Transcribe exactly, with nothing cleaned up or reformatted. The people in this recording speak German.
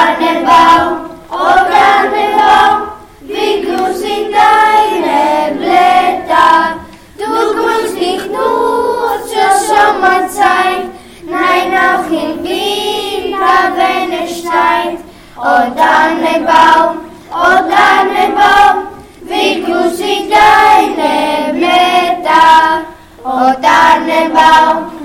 Tannenbaum, oh Tannenbaum, wie grün sind deine Blätter. Du grünst nicht nur zur Sommerzeit, nein auch im Winter, wenn es schneit. Oh Tannenbaum, oh Tannenbaum, wie grün sind deine Blätter. Oh Tannenbaum,